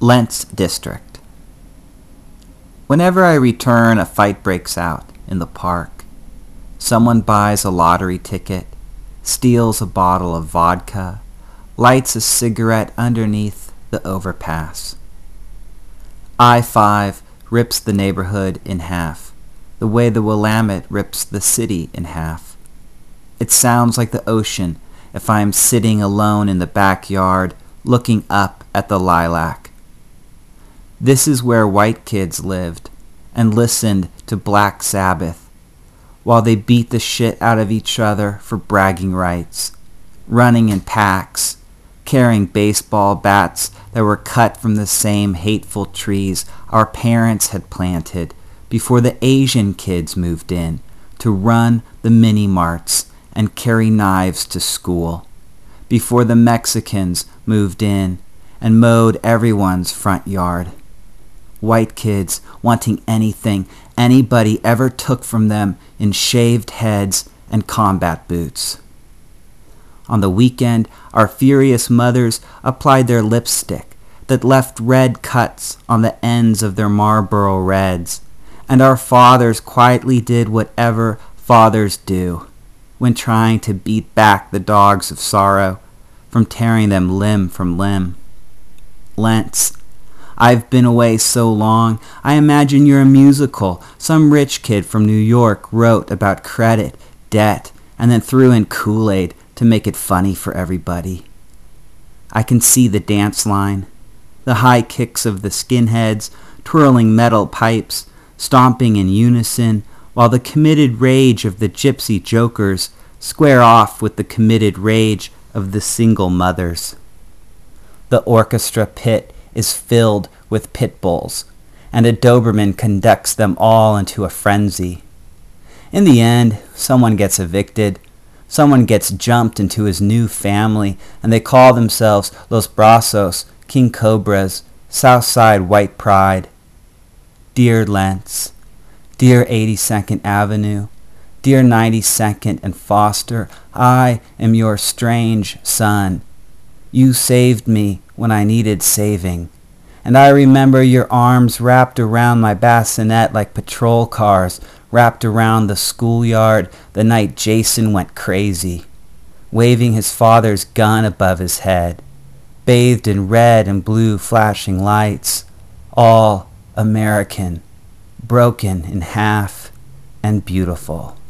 Lentz District. Whenever I return, a fight breaks out in the park. Someone buys a lottery ticket, steals a bottle of vodka, lights a cigarette underneath the overpass. I-5 rips the neighborhood in half, the way the Willamette rips the city in half. It sounds like the ocean if I am sitting alone in the backyard looking up at the lilac. This is where white kids lived and listened to Black Sabbath while they beat the shit out of each other for bragging rights, running in packs, carrying baseball bats that were cut from the same hateful trees our parents had planted before the Asian kids moved in to run the mini-marts and carry knives to school, before the Mexicans moved in and mowed everyone's front yard. White kids wanting anything anybody ever took from them in shaved heads and combat boots. On the weekend, our furious mothers applied their lipstick that left red cuts on the ends of their Marlboro Reds, and our fathers quietly did whatever fathers do when trying to beat back the dogs of sorrow from tearing them limb from limb. Lentz. I've been away so long, I imagine you're a musical some rich kid from New York wrote about credit, debt, and then threw in Kool-Aid to make it funny for everybody. I can see the dance line, the high kicks of the skinheads, twirling metal pipes, stomping in unison, while the committed rage of the gypsy jokers square off with the committed rage of the single mothers. The orchestra pit is filled with pit bulls, and a Doberman conducts them all into a frenzy. In the end, someone gets evicted, someone gets jumped into his new family, and they call themselves Los Brazos, King Cobras, Southside White Pride. Dear Lentz, dear 82nd Avenue, dear 92nd and Foster, I am your strange son. You saved me when I needed saving, and I remember your arms wrapped around my bassinet like patrol cars wrapped around the schoolyard the night Jason went crazy, waving his father's gun above his head, bathed in red and blue flashing lights, all American, broken in half and beautiful.